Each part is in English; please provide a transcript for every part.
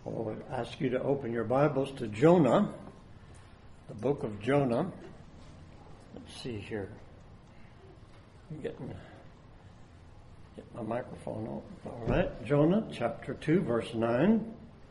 I would ask you to open your Bibles to Jonah, the book of Jonah. Let's see here. I'm getting my microphone on. All right, Jonah chapter 2, verse 9.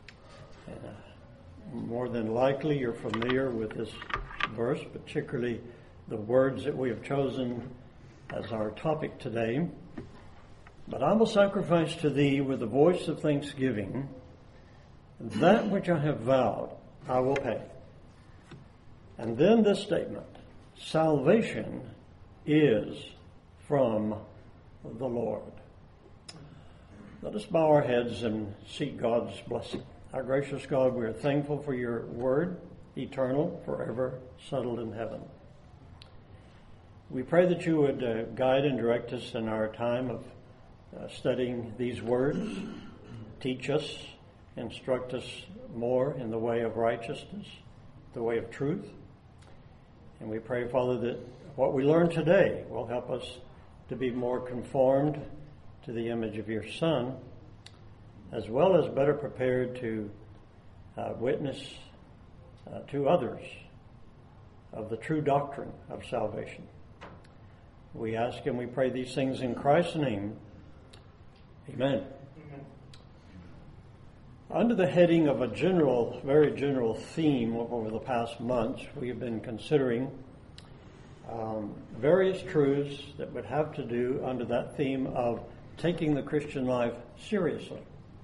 More than likely you're familiar with this verse, particularly the words that we have chosen as our topic today. But I will sacrifice to thee with the voice of thanksgiving. That which I have vowed, I will pay. And then this statement, salvation is from the Lord. Let us bow our heads and seek God's blessing. Our gracious God, we are thankful for your word, eternal, forever, settled in heaven. We pray that you would guide and direct us in our time of studying these words, teach us, instruct us more in the way of righteousness, the way of truth. And we pray, Father, that what we learn today will help us to be more conformed to the image of your Son, as well as better prepared to witness to others of the true doctrine of salvation. We ask and we pray these things in Christ's name. Amen. Under the heading of a very general theme over the past months, we have been considering various truths that would have to do under that theme of taking the Christian life seriously.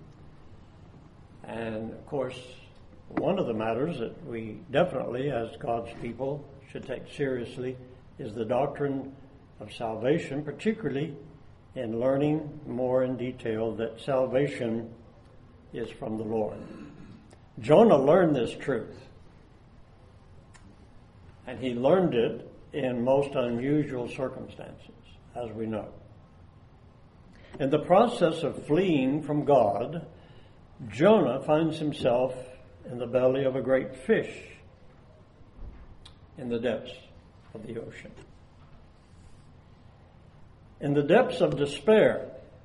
And of course, one of the matters that we definitely, as God's people, should take seriously is the doctrine of salvation, particularly in learning more in detail that salvation is from the Lord. Jonah learned this truth, and he learned it in most unusual circumstances, as we know. In the process of fleeing from God, Jonah finds himself in the belly of a great fish in the depths of the ocean. In the depths of despair,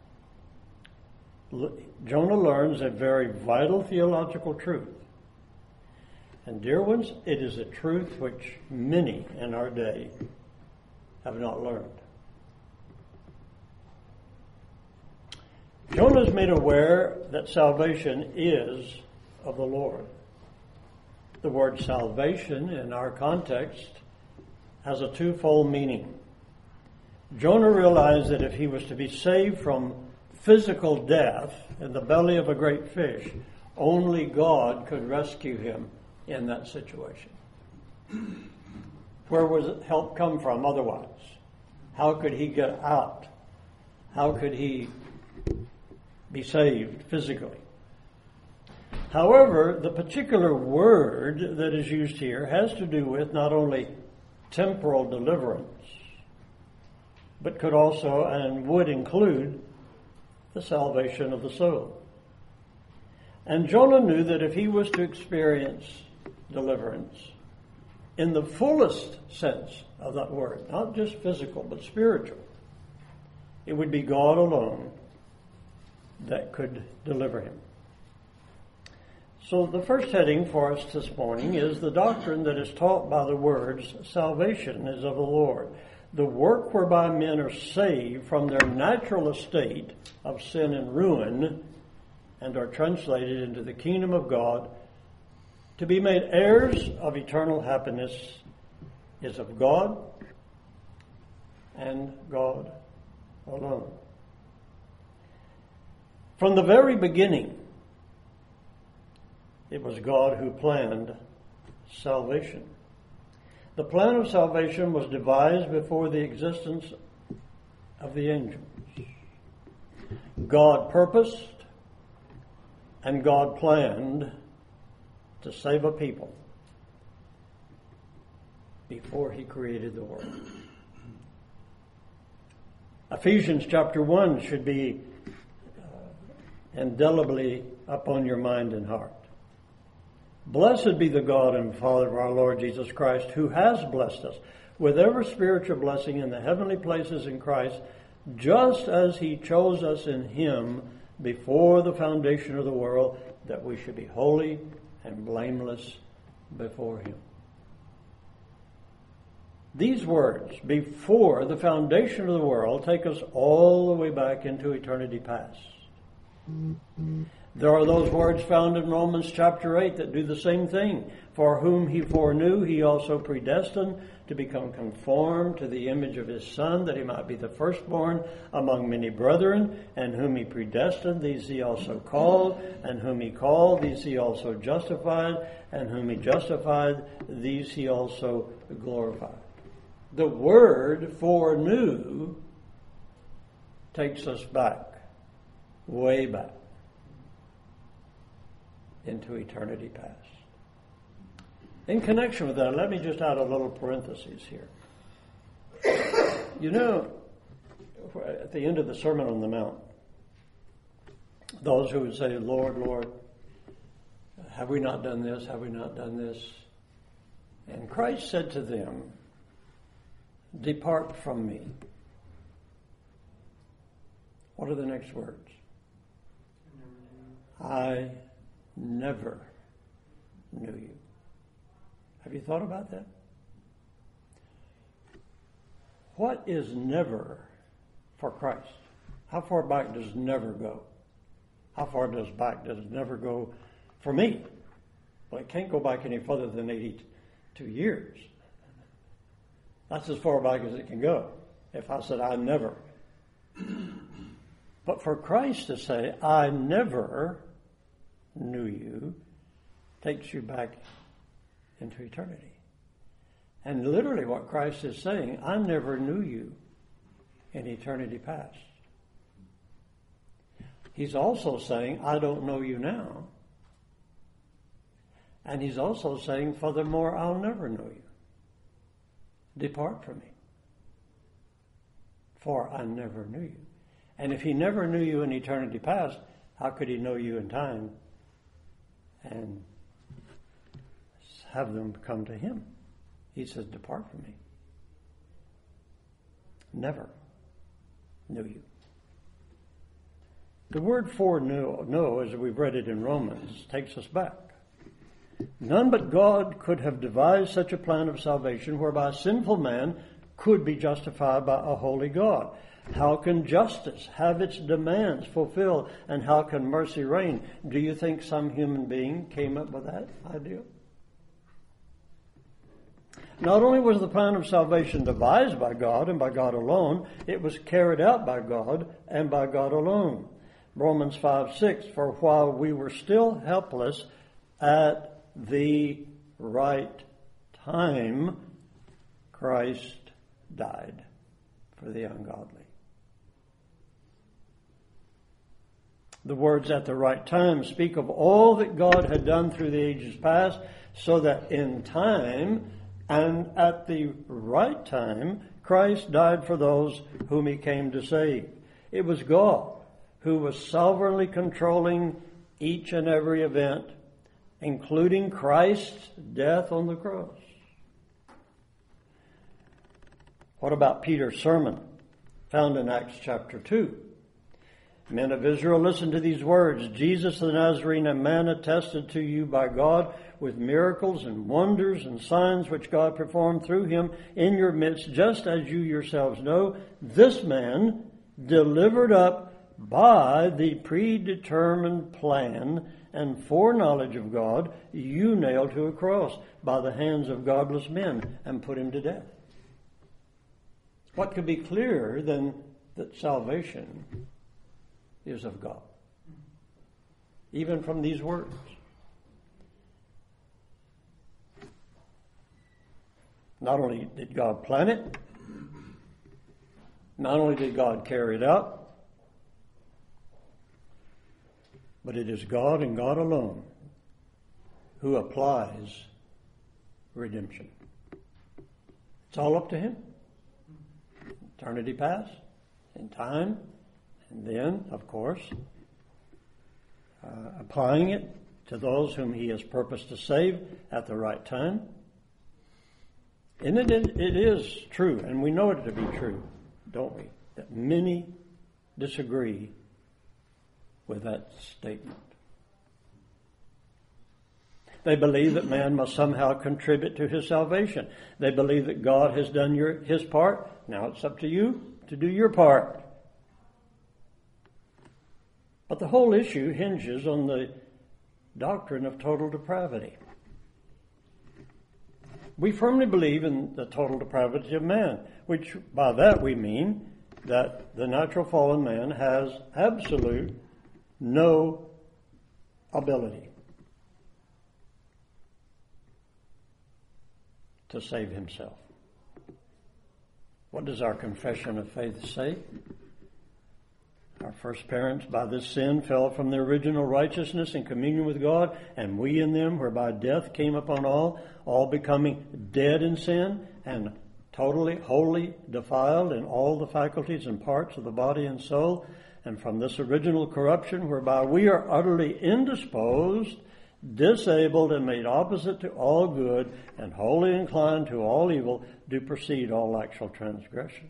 Jonah learns a very vital theological truth. And dear ones, it is a truth which many in our day have not learned. Jonah is made aware that salvation is of the Lord. The word salvation in our context has a twofold meaning. Jonah realized that if he was to be saved from physical death in the belly of a great fish, only God could rescue him in that situation. Where would help come from otherwise? How could he get out? How could he be saved physically? However, the particular word that is used here has to do with not only temporal deliverance, but could also and would include the salvation of the soul. And Jonah knew that if he was to experience deliverance in the fullest sense of that word, not just physical but spiritual, it would be God alone that could deliver him. So the first heading for us this morning is the doctrine that is taught by the words, salvation is of the Lord. The work whereby men are saved from their natural estate of sin and ruin and are translated into the kingdom of God to be made heirs of eternal happiness is of God and God alone. From the very beginning, it was God who planned salvation. The plan of salvation was devised before the existence of the angels. God purposed and God planned to save a people before he created the world. Ephesians chapter 1 should be indelibly upon your mind and heart. Blessed be the God and Father of our Lord Jesus Christ, who has blessed us with every spiritual blessing in the heavenly places in Christ, just as he chose us in him before the foundation of the world, that we should be holy and blameless before Him. These words, before the foundation of the world, take us all the way back into eternity past. There are those words found in Romans chapter 8 that do the same thing. For whom He foreknew, He also predestined to become conformed to the image of His Son, that He might be the firstborn among many brethren. And whom He predestined, these He also called. And whom He called, these He also justified. And whom He justified, these He also glorified. The word foreknew takes us back, way back, into eternity past. In connection with that, let me just add a little parenthesis here. You know, at the end of the Sermon on the Mount, those who would say, Lord, Lord, have we not done this? Have we not done this? And Christ said to them, depart from me. What are the next words? I never knew you. Have you thought about that? What is never for Christ? How far back does never go? How far does never go for me? Well, it can't go back any further than 82 years. That's as far back as it can go. If I said I never. But for Christ to say, I never knew you, takes you back into eternity. And literally what Christ is saying, I never knew you in eternity past. He's also saying, I don't know you now. And He's also saying, furthermore, I'll never know you. Depart from me, for I never knew you. And if He never knew you in eternity past, how could He know you in time and have them come to Him? He says, depart from me. Never knew you. The word foreknow, as we've read it in Romans, takes us back. None but God could have devised such a plan of salvation whereby sinful man could be justified by a holy God. How can justice have its demands fulfilled, and how can mercy reign? Do you think some human being came up with that idea? Not only was the plan of salvation devised by God and by God alone, it was carried out by God and by God alone. Romans 5:6, for while we were still helpless, at the right time, Christ died for the ungodly. The words at the right time speak of all that God had done through the ages past, so that in time and at the right time, Christ died for those whom He came to save. It was God who was sovereignly controlling each and every event, including Christ's death on the cross. What about Peter's sermon found in Acts chapter 2? Men of Israel, listen to these words. Jesus the Nazarene, a man attested to you by God with miracles and wonders and signs which God performed through Him in your midst, just as you yourselves know. This man, delivered up by the predetermined plan and foreknowledge of God, you nailed to a cross by the hands of godless men and put Him to death. What could be clearer than that salvation is of God? Even from these words. Not only did God plan it, not only did God carry it out, but it is God and God alone who applies redemption. It's all up to Him. Eternity past, in time, and then, of course, applying it to those whom He has purposed to save at the right time. And it is true, and we know it to be true, don't we, that many disagree with that statement. They believe that man must somehow contribute to his salvation. They believe that God has done his part. Now it's up to you to do your part. But the whole issue hinges on the doctrine of total depravity. We firmly believe in the total depravity of man, which by that we mean that the natural fallen man has absolute no ability to save himself. What does our confession of faith say? Our first parents by this sin fell from their original righteousness in communion with God, and we in them, whereby death came upon all becoming dead in sin and totally, wholly defiled in all the faculties and parts of the body and soul. And from this original corruption, whereby we are utterly indisposed, disabled, and made opposite to all good, and wholly inclined to all evil, do proceed all actual transgressions.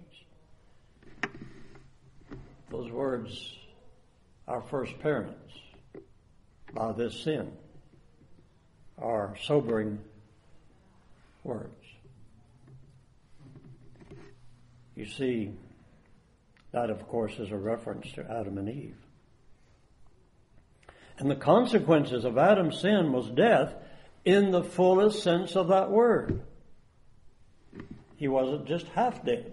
Those words, our first parents, by this sin, are sobering words. You see, that of course is a reference to Adam and Eve. And the consequences of Adam's sin was death in the fullest sense of that word. He wasn't just half dead.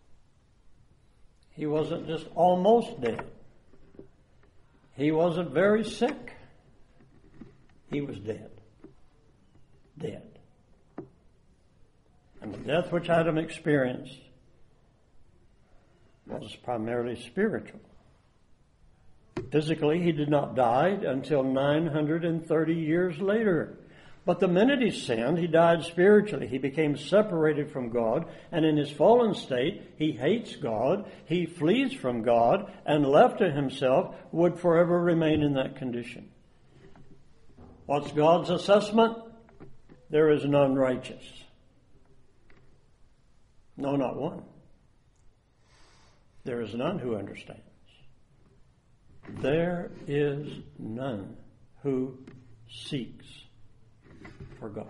He wasn't just almost dead. He wasn't very sick. He was dead. Dead. And the death which Adam experienced was primarily spiritual. Physically, he did not die until 930 years later. But the minute he sinned, he died spiritually. He became separated from God, and in his fallen state, he hates God, he flees from God, and left to himself would forever remain in that condition. What's God's assessment? There is none righteous. No, not one. There is none who understands. There is none who seeks for God.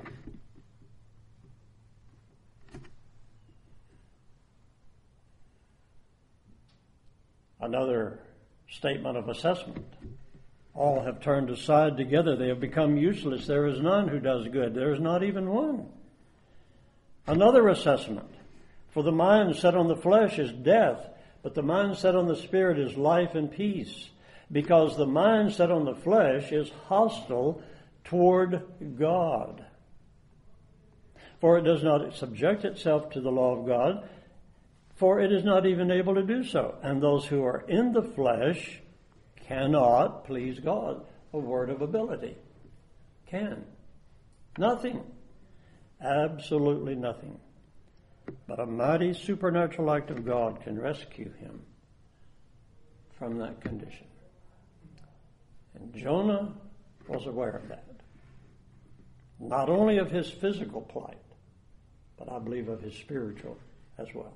Another statement of assessment. All have turned aside together. They have become useless. There is none who does good. There is not even one. Another assessment. For the mind set on the flesh is death, but the mind set on the spirit is life and peace. Because the mind set on the flesh is hostile toward God. For it does not subject itself to the law of God, for it is not even able to do so. And those who are in the flesh cannot please God. A word of ability. Can. Nothing. Absolutely nothing. But a mighty supernatural act of God can rescue him from that condition. And Jonah was aware of that. Not only of his physical plight, but I believe of his spiritual as well.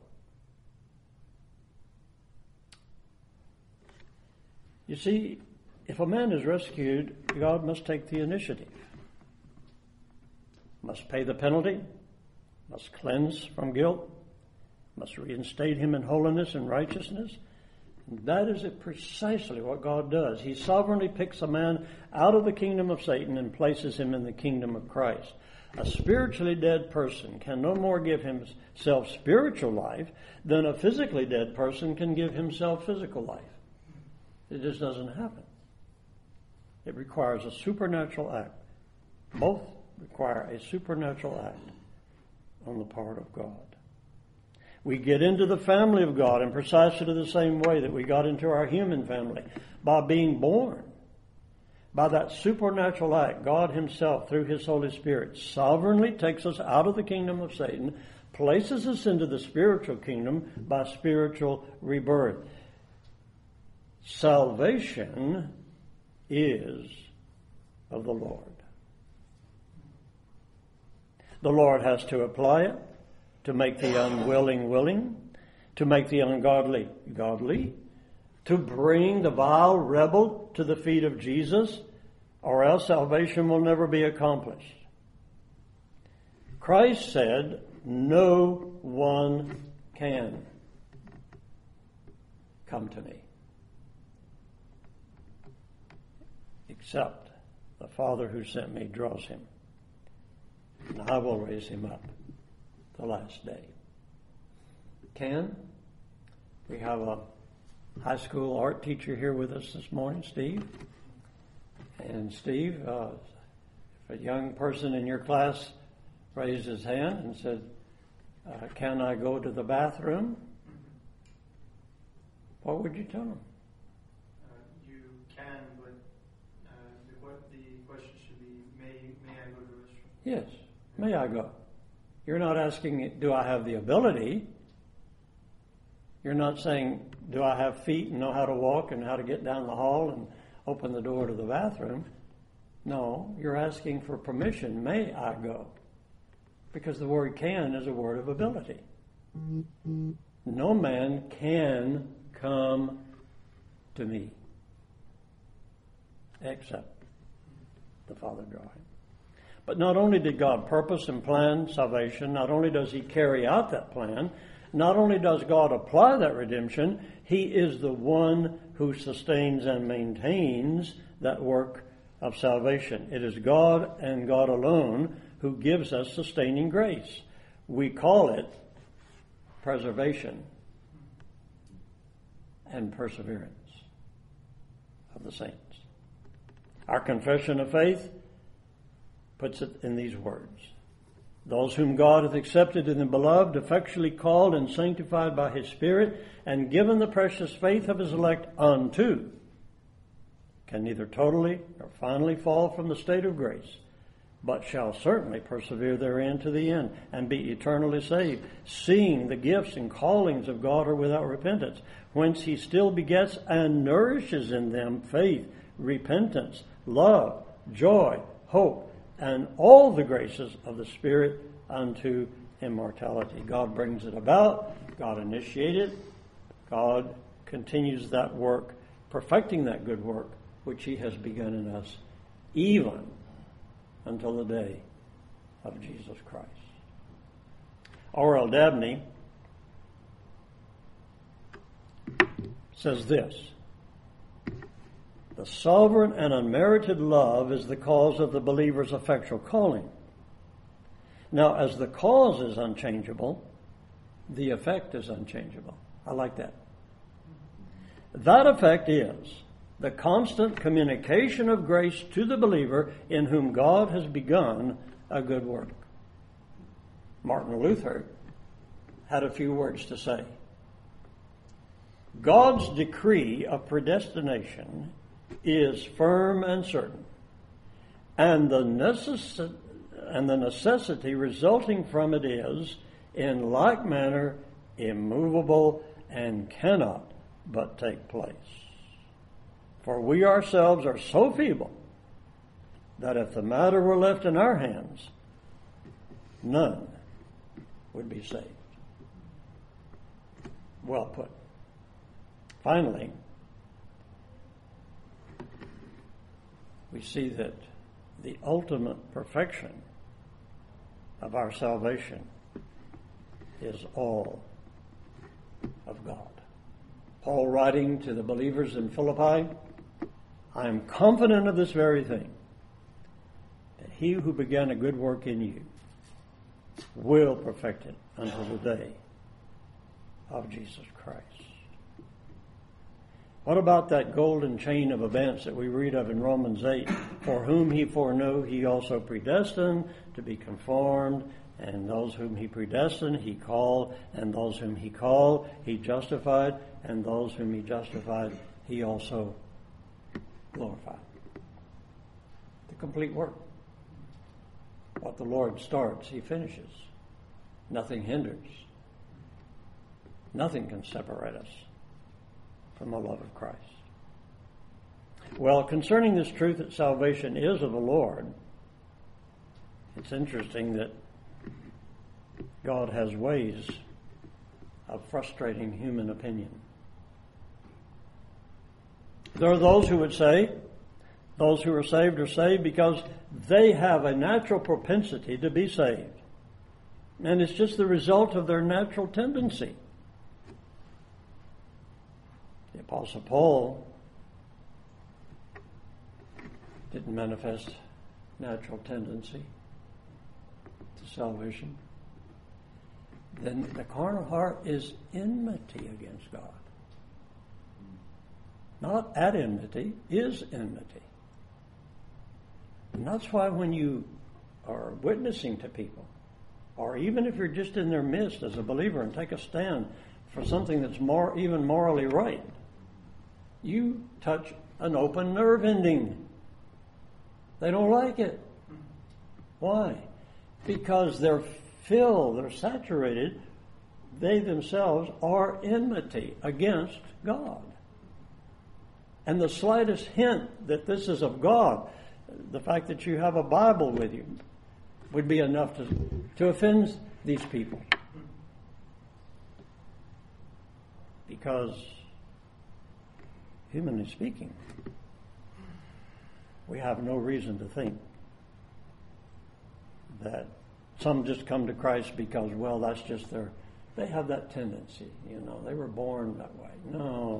You see, if a man is rescued, God must take the initiative. Must pay the penalty, must cleanse from guilt, must reinstate him in holiness and righteousness. And that is precisely what God does. He sovereignly picks a man out of the kingdom of Satan and places him in the kingdom of Christ. A spiritually dead person can no more give himself spiritual life than a physically dead person can give himself physical life. It just doesn't happen. It requires a supernatural act. Both require a supernatural act on the part of God. We get into the family of God in precisely the same way that we got into our human family, by being born. By that supernatural act, God himself, through his Holy Spirit, sovereignly takes us out of the kingdom of Satan, places us into the spiritual kingdom by spiritual rebirth. Salvation is of the Lord. The Lord has to apply it to make the unwilling willing, to make the ungodly godly, to bring the vile rebel to the feet of Jesus, or else salvation will never be accomplished. Christ said, no one can come to me except the Father who sent me draws him, and I will raise him up the last day. Can? We have a high school art teacher here with us this morning, Steve. And Steve, if a young person in your class raised his hand and said, can I go to the bathroom? What would you tell him? You can, but the question should be, may I go to the restroom? Yes, may I go? You're not asking, do I have the ability? You're not saying, do I have feet and know how to walk and how to get down the hall and open the door to the bathroom? No, you're asking for permission. May I go? Because the word can is a word of ability. No man can come to me except the Father draw him. But not only did God purpose and plan salvation, not only does he carry out that plan, not only does God apply that redemption, he is the one who sustains and maintains that work of salvation. It is God and God alone who gives us sustaining grace. We call it preservation and perseverance of the saints. Our confession of faith puts it in these words. Those whom God hath accepted in the beloved, effectually called and sanctified by his Spirit, and given the precious faith of his elect unto, can neither totally nor finally fall from the state of grace, but shall certainly persevere therein to the end, and be eternally saved, seeing the gifts and callings of God are without repentance, whence he still begets and nourishes in them faith, repentance, love, joy, hope, and all the graces of the Spirit unto immortality. God brings it about. God initiated. God continues that work, perfecting that good work which he has begun in us, even until the day of Jesus Christ. R.L. Dabney says this: the sovereign and unmerited love is the cause of the believer's effectual calling. Now, as the cause is unchangeable, the effect is unchangeable. I like that. That effect is the constant communication of grace to the believer in whom God has begun a good work. Martin Luther had a few words to say. God's decree of predestination is firm and certain, and the necessity resulting from it is, in like manner, immovable and cannot but take place. For we ourselves are so feeble that if the matter were left in our hands, none would be saved. Well put. Finally, we see that the ultimate perfection of our salvation is all of God. Paul, writing to the believers in Philippi, I am confident of this very thing, that he who began a good work in you will perfect it until the day of Jesus Christ. What about that golden chain of events that we read of in Romans 8? For whom he foreknew, he also predestined to be conformed, and those whom he predestined, he called, and those whom he called, he justified, and those whom he justified, he also glorified. The complete work. What the Lord starts, he finishes. Nothing hinders. Nothing can separate us from the love of Christ. Well, concerning this truth that salvation is of the Lord, it's interesting that God has ways of frustrating human opinion. There are those who would say Those who are saved because they have a natural propensity to be saved. And it's just the result of their natural tendency. The Apostle Paul didn't manifest natural tendency to salvation. Then the carnal heart is enmity against God. Not at enmity, is enmity. And that's why when you are witnessing to people, or even if you're just in their midst as a believer and take a stand for something that's even morally right, you touch an open nerve ending. They don't like it. Why? Because they're filled, they're saturated, they themselves are enmity against God. And the slightest hint that this is of God, the fact that you have a Bible with you, would be enough to offend these people. Because, humanly speaking, we have no reason to think that some just come to Christ because, well, that's just they have that tendency, they were born that way. No.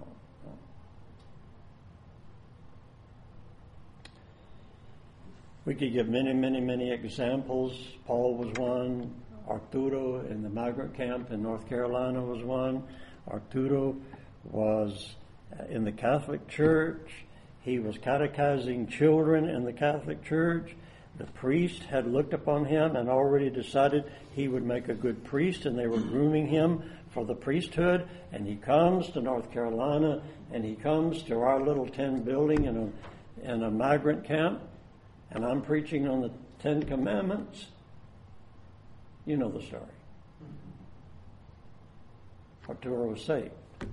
We could give many, many, many examples. Paul was one. Arturo in the migrant camp in North Carolina was one. Arturo was in the Catholic Church. He was catechizing children in the Catholic Church. The priest had looked upon him and already decided he would make a good priest, and they were grooming him for the priesthood. And he comes to North Carolina, and he comes to our little tin building in a migrant camp, and I'm preaching on the 10 Commandments. You know the story. Arturo was saved.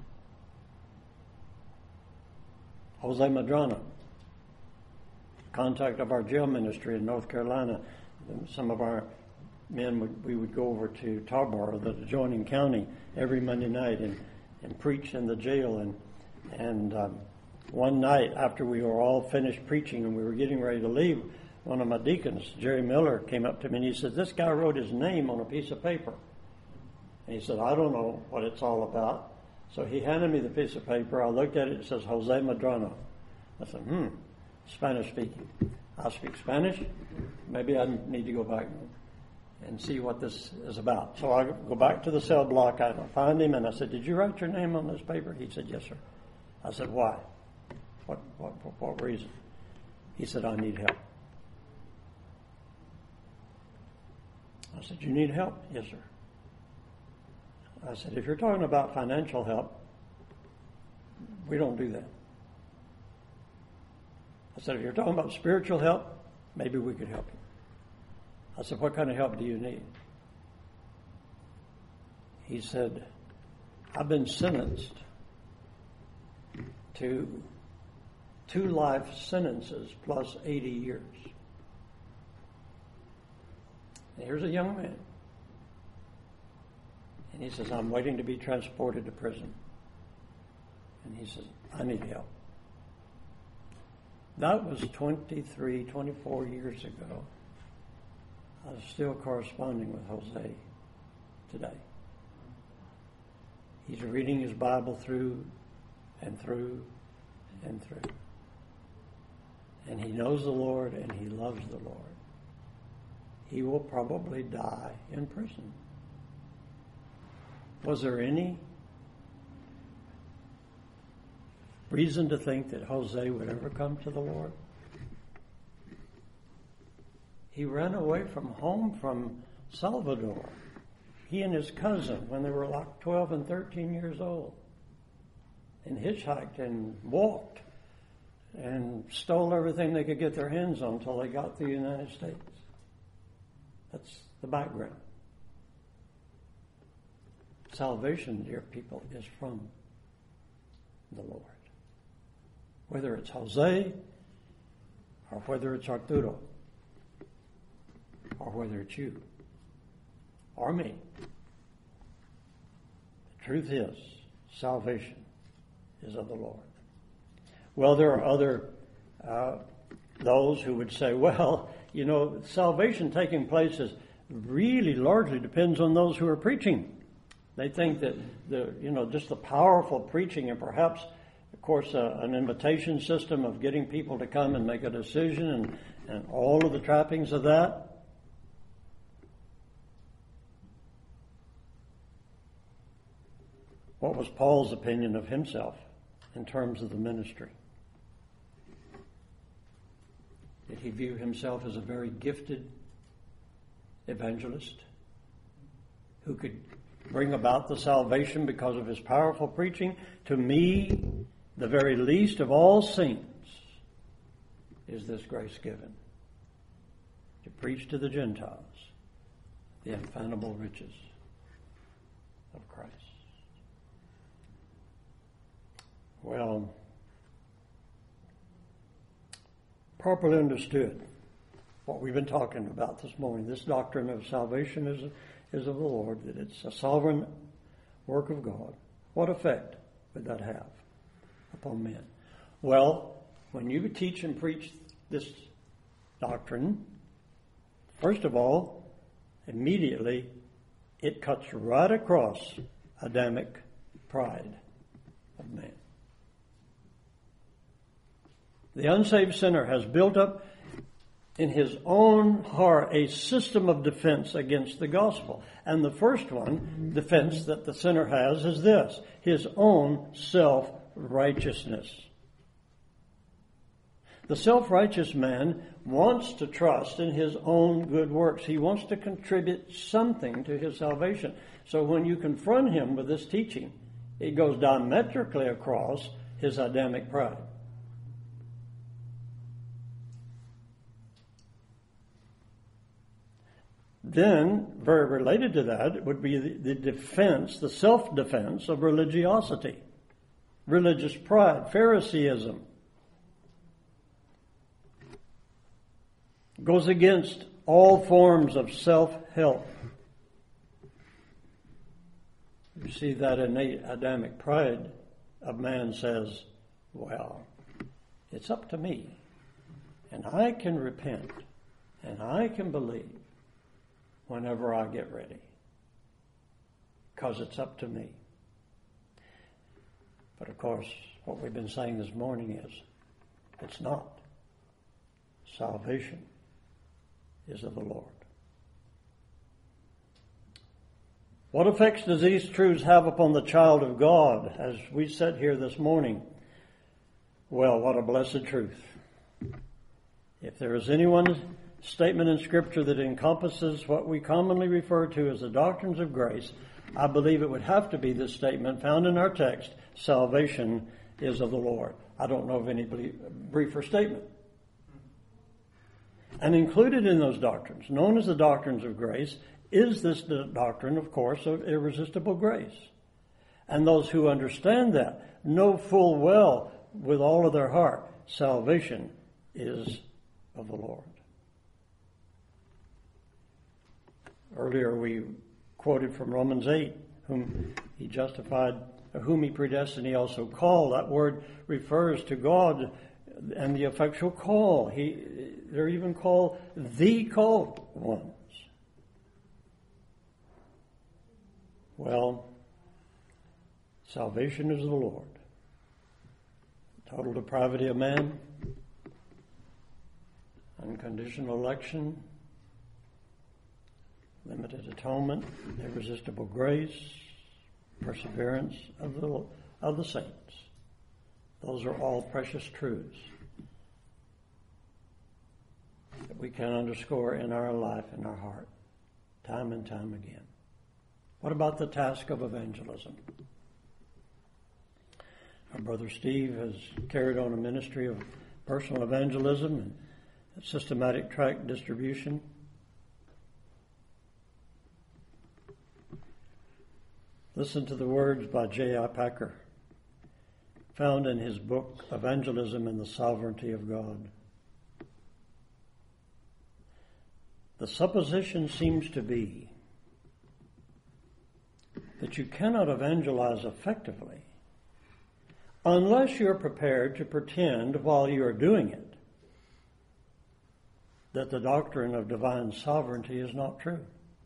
Jose Madrano, contact of our jail ministry in North Carolina. Some of our men, we would go over to Tarboro, the adjoining county, every Monday night and preach in the jail. And one night after we were all finished preaching and we were getting ready to leave, one of my deacons, Jerry Miller, came up to me and he said, "This guy wrote his name on a piece of paper." And he said, "I don't know what it's all about." So he handed me the piece of paper. I looked at it. It says Jose Madrano. I said, Spanish speaking. I speak Spanish. Maybe I need to go back and see what this is about. So I go back to the cell block. I find him and I said, "Did you write your name on this paper?" He said, "Yes, sir." I said, "Why? What reason?" He said, "I need help." I said, "You need help?" "Yes, sir." I said, "If you're talking about financial help, we don't do that." I said, "If you're talking about spiritual help, maybe we could help you." I said, "What kind of help do you need?" He said, "I've been sentenced to 2 life sentences plus 80 years. And here's a young man. And he says, I'm waiting to be transported to prison." And he says, "I need help." That was 23, 24 years ago. I was still corresponding with Jose today. He's reading his Bible through and through and through. And he knows the Lord and he loves the Lord. He will probably die in prison. Was there any reason to think that Jose would ever come to the Lord? He ran away from home from Salvador. He and his cousin, when they were like 12 and 13 years old, and hitchhiked and walked and stole everything they could get their hands on until they got to the United States. That's the background. Salvation, dear people, is from the Lord. Whether it's Jose, or whether it's Arturo, or whether it's you, or me. The truth is, salvation is of the Lord. Well, there are other those who would say, well, salvation taking place is really largely depends on those who are preaching. They think that just the powerful preaching and perhaps, of course, an invitation system of getting people to come and make a decision and all of the trappings of that. What was Paul's opinion of himself in terms of the ministry? Did he view himself as a very gifted evangelist who could bring about the salvation because of his powerful preaching? To me, the very least of all saints is this grace given, to preach to the Gentiles the infinable riches of Christ. Well, properly understood, what we've been talking about this morning, this doctrine of salvation is of the Lord, that it's a sovereign work of God. What effect would that have upon men? Well, when you teach and preach this doctrine, first of all, immediately it cuts right across Adamic pride of man. The unsaved sinner has built up in his own heart a system of defense against the gospel. And the first defense that the sinner has is this: his own self-righteousness. The self-righteous man wants to trust in his own good works. He wants to contribute something to his salvation. So when you confront him with this teaching, it goes diametrically across his Adamic pride. Then, very related to that, would be the defense, the self-defense of religiosity, religious pride, Phariseeism. Goes against all forms of self-help. You see that innate Adamic pride of man says, well, it's up to me, and I can repent, and I can believe whenever I get ready, because it's up to me. But of course, what we've been saying this morning is, it's not. Salvation is of the Lord. What effects does these truths have upon the child of God as we sit here this morning? Well, what a blessed truth. If there is anyone statement in Scripture that encompasses what we commonly refer to as the doctrines of grace, I believe it would have to be this statement found in our text: salvation is of the Lord. I don't know of any briefer statement. And included in those doctrines, known as the doctrines of grace, is this doctrine, of course, of irresistible grace. And those who understand that know full well, with all of their heart, salvation is of the Lord. Earlier we quoted from Romans 8, whom he justified, whom he predestined, he also called. That word refers to God and the effectual call. They're even called the called ones. Well, salvation is of the Lord. Total depravity of man, unconditional election, limited atonement, irresistible grace, perseverance of the saints. Those are all precious truths that we can underscore in our life, in our heart, time and time again. What about the task of evangelism? Our brother Steve has carried on a ministry of personal evangelism and systematic tract distribution. Listen to the words by J.I. Packer, found in his book, Evangelism and the Sovereignty of God. The supposition seems to be that you cannot evangelize effectively unless you're prepared to pretend while you are doing it that the doctrine of divine sovereignty is not true.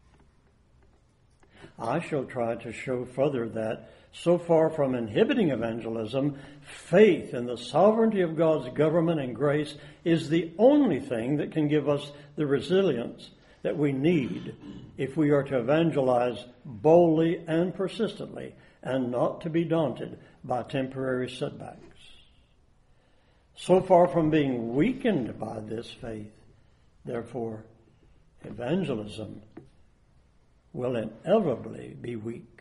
I shall try to show further that, so far from inhibiting evangelism, faith in the sovereignty of God's government and grace is the only thing that can give us the resilience that we need if we are to evangelize boldly and persistently and not to be daunted by temporary setbacks. So far from being weakened by this faith, therefore, evangelism will inevitably be weak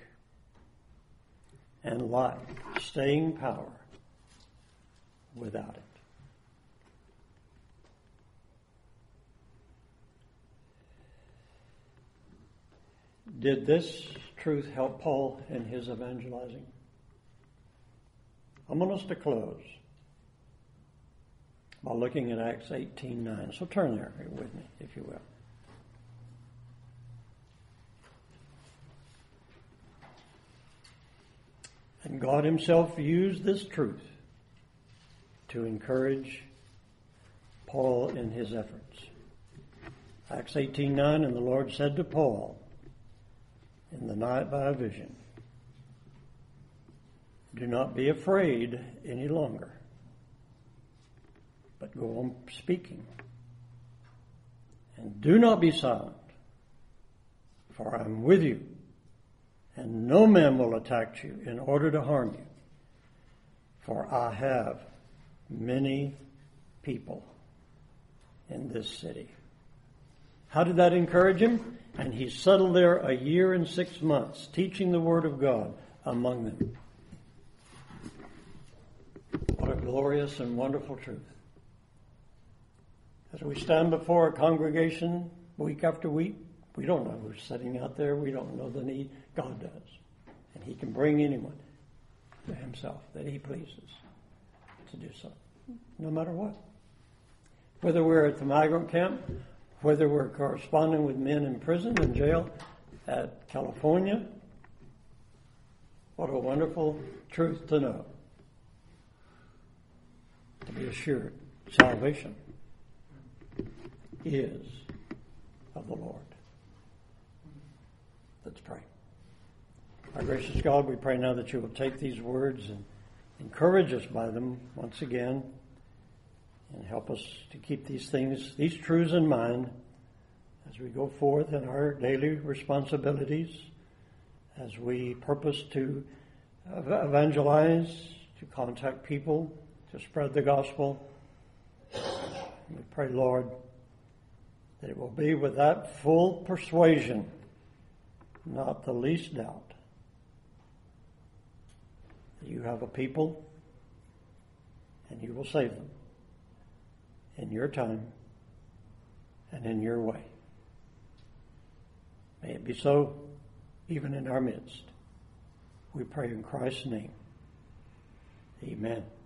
and lack staying power without it. Did this truth help Paul in his evangelizing? I want us to close by looking at Acts 18:9. So turn there with me, if you will. And God himself used this truth to encourage Paul in his efforts. Acts 18:9, and the Lord said to Paul in the night by a vision, do not be afraid any longer, but go on speaking. And do not be silent, for I am with you, and no man will attack you in order to harm you, for I have many people in this city. How did that encourage him? And he settled there 1 year and 6 months, teaching the word of God among them. What a glorious and wonderful truth. As we stand before a congregation week after week, we don't know who's sitting out there. We don't know the need. God does. And he can bring anyone to himself that he pleases to do so, no matter what. Whether we're at the migrant camp, whether we're corresponding with men in prison and jail at California, what a wonderful truth to know. To be assured, salvation is of the Lord. Let's pray. Our gracious God, we pray now that you will take these words and encourage us by them once again and help us to keep these things, these truths in mind as we go forth in our daily responsibilities, as we purpose to evangelize, to contact people, to spread the gospel. We pray, Lord, that it will be with that full persuasion, not the least doubt, that you have a people and you will save them in your time and in your way. May it be so even in our midst. We pray in Christ's name. Amen.